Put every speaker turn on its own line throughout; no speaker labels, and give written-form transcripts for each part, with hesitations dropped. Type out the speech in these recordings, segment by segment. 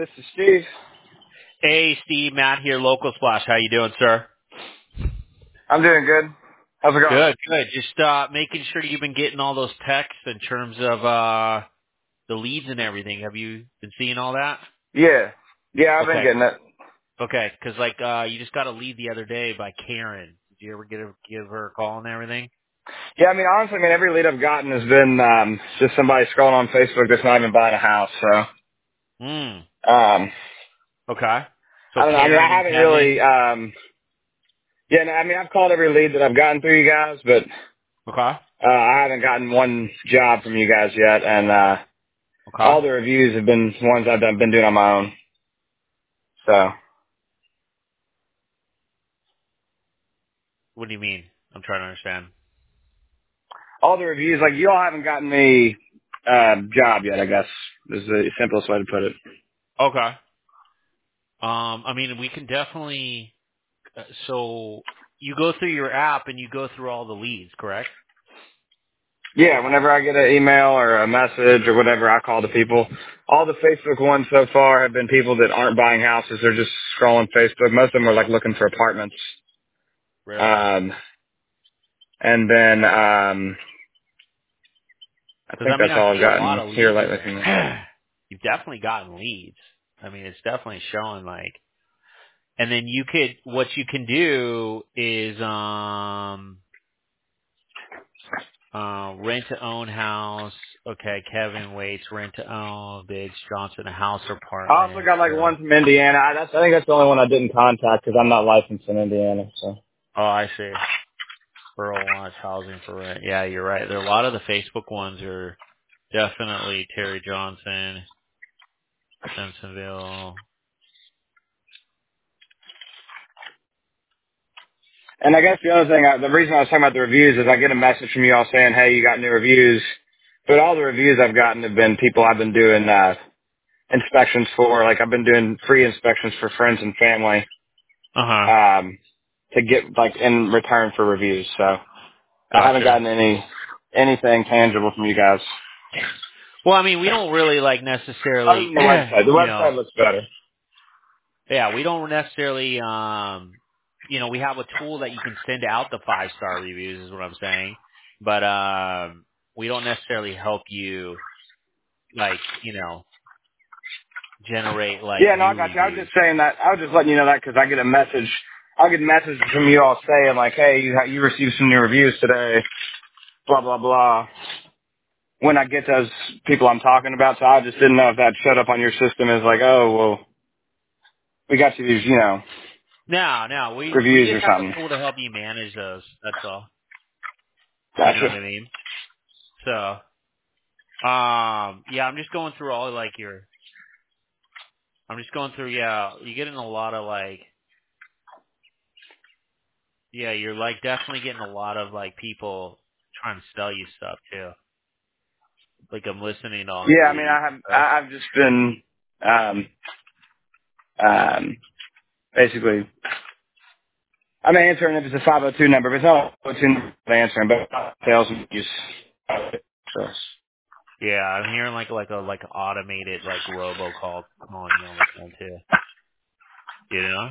This is Steve.
Hey, Steve, Matt here, Local Splash. How you doing, sir?
I'm doing good. How's it going?
Good, good. Just making sure you've been getting all those texts in terms of the leads and everything. Have you been seeing all that?
Yeah. Yeah, I've been
Okay,
getting it.
okay. Because you just got a lead the other day by Karen. Did you ever give her a call and everything?
Yeah, honestly, every lead I've gotten has been just somebody scrolling on Facebook that's not even buying a house. So,
Hmm.
I
Okay. So
don't know. I
Karen and
haven't really,
Kevin.
yeah, no, I've called every lead that I've gotten through you guys, but
Okay.
I haven't gotten one job from you guys yet, and
Okay.
all the reviews have been ones been doing on my own. So,
What do you mean? I'm trying to understand.
all the reviews, like, you all haven't gotten me a job yet, I guess, is the simplest way to put it.
Okay. I mean, we can definitely. So you go through your app and you go through all the leads, correct?
Yeah, whenever I get an email or a message or whatever, I call the people. All the Facebook ones so far have been people that aren't buying houses. They're just scrolling Facebook. Most of them are like looking for apartments.
Really?
Um, and then I
Because
think
I mean,
that's
I
all I've
see a lot
gotten
of
here
leads.
lately from them.
You've definitely gotten leads. I mean, it's definitely showing like. And then what you can do is rent to own house. Okay, Kevin waits rent to own bids Johnson a house or
I also
apartment.
got like one from Indiana. I think that's the only one I didn't contact because I'm not licensed in Indiana. So
Oh, I see. Rural wants housing for rent. Yeah, you're right. There a lot of the Facebook ones are definitely Terry Johnson, Simpsonville.
and I guess the other thing, the reason I was talking about the reviews is I get a message from you all saying, hey, you got new reviews. But all the reviews I've gotten have been people I've been doing inspections for. Like I've been doing free inspections for friends and family
Uh huh.
to get like in return for reviews. So I haven't
Gotcha.
gotten anything tangible from you guys.
Well, I mean, we don't really
Other
necessarily,
than the website. The
you know,
website looks better.
yeah, we don't necessarily, we have a tool that you can send out the 5-star reviews is what I'm saying. But, we don't necessarily help you, generate
Yeah, no, I
new
got you. I was
reviews.
just saying that. I was just letting you know that because I get a message. I'll get messages from you all saying like, hey, you received some new reviews today, blah, blah, blah. When I get those people I'm talking about, so I just didn't know if that showed up on your system as like, oh, well, we got you these,
No, we
reviews
just
or
have
something.
a tool to help you manage those. That's all. You know what
Gotcha.
I mean? So, yeah, I'm just going through all I'm just going through, yeah, you're getting a lot of yeah, you're definitely getting a lot of people trying to sell you stuff too. Like I'm listening to all the
Yeah,
leads and stuff.
I've just been, um, basically, I'm answering if it's a 502 number, but it's not a 502 number I'm answering, but sales and use. So,
Yeah, I'm hearing like a automated robocall calling you on the phone too. You know?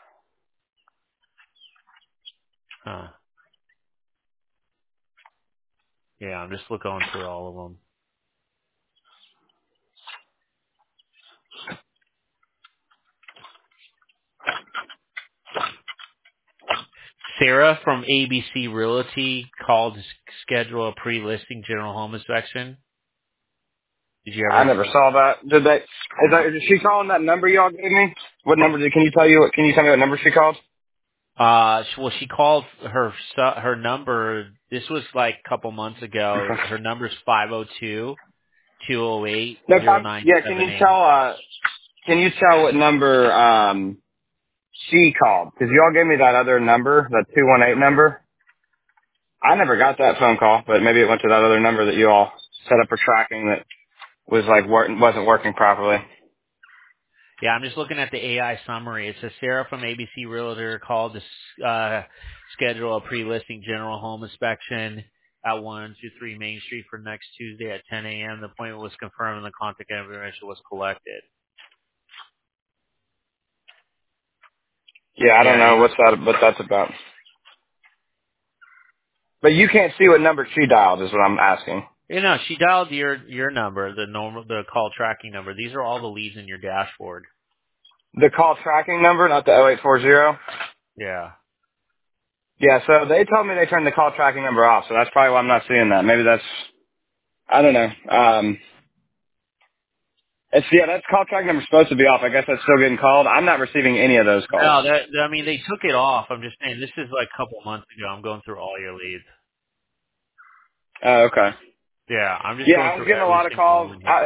Huh. Yeah, I'm just going through all of them. Sarah from ABC Realty called to schedule a pre-listing general home inspection. Did you
I
ever
never
see?
saw that. Is she calling that number y'all gave me? What number can you tell me what number she called?
She called her number. This was like a couple months ago. Her number's 502-208-0978.
No, yeah, can you tell what number, she called? Cause y'all gave me that other number, that 218 number. I never got that phone call, but maybe it went to that other number that you all set up for tracking that was wasn't working properly.
Yeah, I'm just looking at the AI summary. It says Sarah from ABC Realtor called to schedule a pre-listing general home inspection at 123 Main Street for next Tuesday at 10 a.m. The appointment was confirmed and the contact information was collected.
Yeah, I don't
Yeah,
know what that's about. But you can't see what number she dialed is what I'm asking.
she dialed your number, the call tracking number. These are all the leads in your dashboard.
The call tracking number, not the 0840.
Yeah.
Yeah, so they told me they turned the call tracking number off, so that's probably why I'm not seeing that. Maybe that's, I don't know. That's call tracking number supposed to be off. I guess that's still getting called. I'm not receiving any of those calls.
No, I mean, they took it off. I'm just saying, this is like a couple months ago. I'm going through all your leads.
Oh, okay.
Yeah, I'm just
Yeah,
going
I was
through
getting a
every
lot of
single
calls.
one here.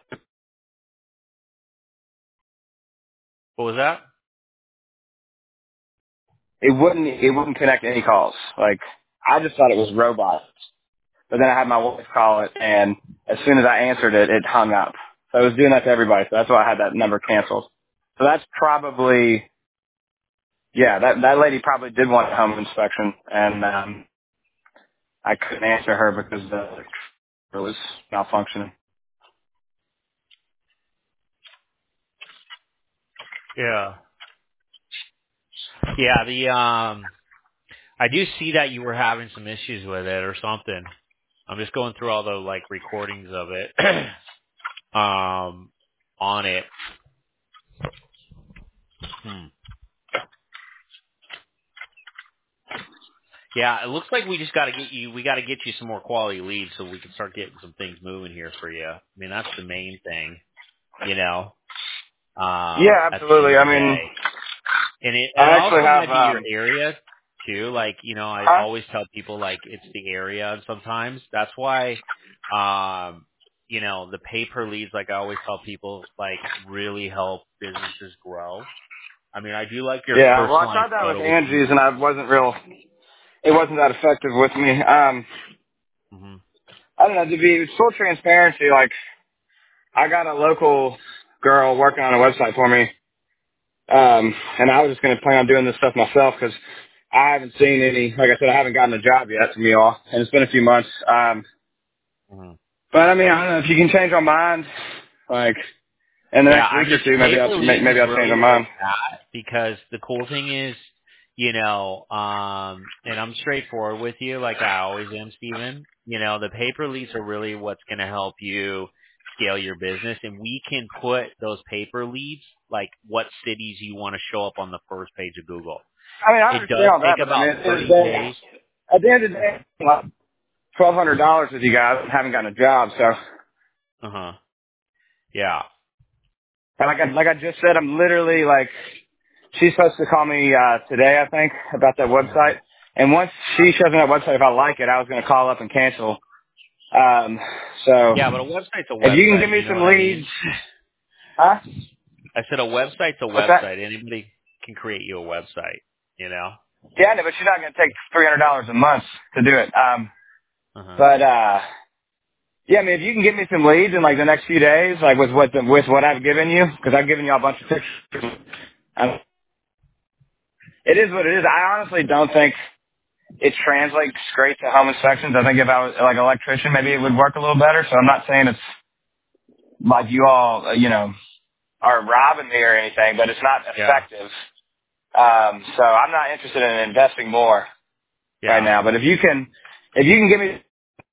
What was that?
It wouldn't connect any calls. Like, I just thought it was robots. But then I had my wife call it, and as soon as I answered it, it hung up. So I was doing that to everybody, so that's why I had that number canceled. So that's probably, yeah, that lady probably did want a home inspection, and I couldn't answer her because it was malfunctioning.
Yeah. Yeah, I do see that you were having some issues with it or something. I'm just going through all the like recordings of it on it. Hmm. Yeah, it looks like we just got to get you some more quality leads so we can start getting some things moving here for you. I mean, that's the main thing, you know,
Yeah,
at the end
absolutely.
of
I
the
mean,
day. And it
I actually
also
have,
might be your area too. Like, I
huh?
always tell people like it's the area and sometimes that's why the pay per leads, like I always tell people, like really help businesses grow. I mean, I do like your
Yeah, well, I
personalized
tried that with
photo with
Angie's,
you.
and it wasn't that effective with me.
Hmm.
I don't know, to be full transparency, like, I got a local girl working on a website for me, and I was just going to plan on doing this stuff myself because I haven't seen any, like I said, I haven't gotten a job yet from you all, and it's been a few months.
Hmm.
But I mean, I don't know if you can change my mind, like in the
Yeah,
next
I
week or
mean,
two,
pay per leads is
maybe I'll change my
really where
mind.
it's at because the cool thing is, and I'm straightforward with you, like I always am, Steven. The pay per leads are really what's going to help you scale your business, and we can put those pay per leads, like what cities you want to show up on the first page of Google.
I mean, I
It
understand
does
all
take
that, but I mean,
about
at the end of the
30
day,
days.
like, $1,200 with you guys, and haven't gotten a job, so.
Uh huh. Yeah.
And like I just said, I'm literally like, she's supposed to call me today, I think, about that
Hmm.
website. And once she shows me that website, if I like it, I was going to call up and cancel. So
Yeah, but a website's a
if you can give
website.
me
You know
some
what I
leads,
mean?
huh?
I said a website's a
What's that?
website. Anybody can create you a website, you know?
Yeah, no, but she's not going to take $300 a month to do it.
Uh-huh.
But yeah, I mean, if you can give me some leads in like the next few days, like with what I've given you, because I've given you a bunch of pictures. It is what it is. I honestly don't think it translates great to home inspections. I think if I was like an electrician, maybe it would work a little better. So I'm not saying it's like you all, are robbing me or anything, but it's not
Yeah.
effective. So I'm not interested in investing more right
Yeah.
now. But if you can give me,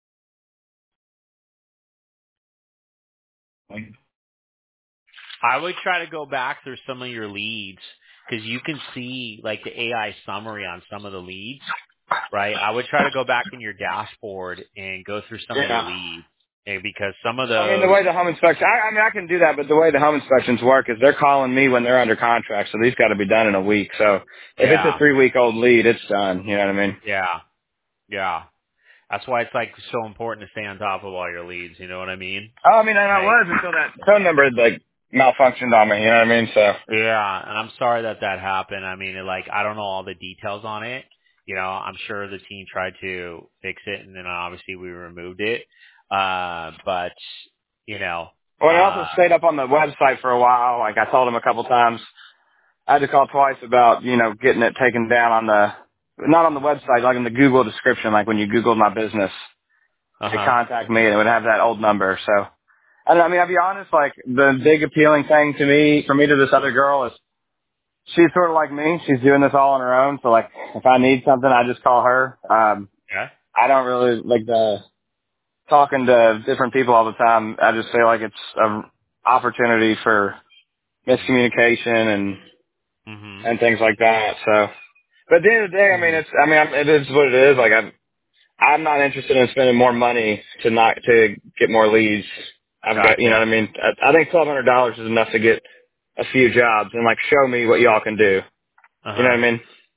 I would try to go back through some of your leads because you can see like the AI summary on some of the leads, right? I would try to go back in your dashboard and go through some of your
yeah.
leads because some of
I mean, the
those,
way the home inspection, I mean, I can do that, but the way the home inspections work is they're calling me when they're under contract, so these got to be done in a week. So if it's a
yeah,
3-week-old lead, it's done. You know what I mean?
yeah, yeah. That's why it's like so important to stay on top of all your leads. You know what I mean?
Oh, I mean, and I
Like,
was until that phone number like malfunctioned on me. You know what I mean? So
yeah, and I'm sorry that happened. I mean, like, I don't know all the details on it. I'm sure the team tried to fix it, and then obviously we removed it. But you know,
well, I also
uh,
stayed up on the website for a while. Like I told him a couple times. I had to call twice about getting it taken down on the not on the website, like in the Google description. Like when you Googled my business, to
huh.
contact me, and it would have that old number. So I don't know, I mean, I'll be honest. Like the big appealing thing to me, for me to this other girl is she's sort of like me. She's doing this all on her own. So like, if I need something, I just call her.
Yeah.
I don't really like talking to different people all the time. I just feel like it's an opportunity for miscommunication
Mhm.
and things like that. So, but at the end of the day,
Mhm.
it is what it is. Like I'm not interested in spending more money to get more leads. I've got, you know what
Gotcha.
I mean? I think $1,200 is enough to get a few jobs and like show me what y'all can do.
Uh
You know
huh.
what I mean?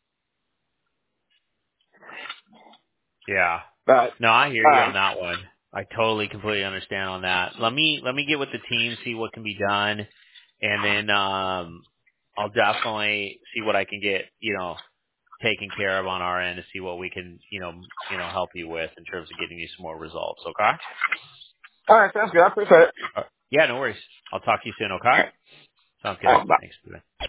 Yeah.
But,
No, I hear you on
um,
that one. I totally, completely understand on that. Let me get with the team, see what can be done, and then I'll definitely see what I can get, taken care of on our end to see what we can, help you with in terms of getting you some more results. Okay.
all right, sounds good. I appreciate it.
Yeah, no worries. I'll talk to you soon. Okay.
All right.
Sounds
All
good.
right, bye.
Thanks. Bye.